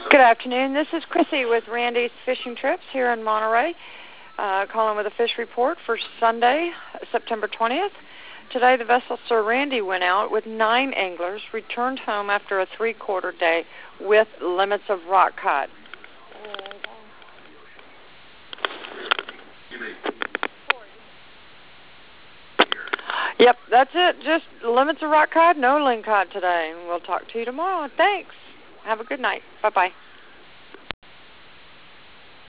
Good afternoon. This is Chrissy with Randy's Fishing Trips here in Monterey, calling with a fish report for Sunday, September 20th. Today the vessel Sir Randy went out with 9 anglers, returned home after a 3/4 day with limits of rock cod. Yep, that's it. Just limits of rock cod, no ling cod today. We'll talk to you tomorrow. Thanks. Have a good night. Bye-bye.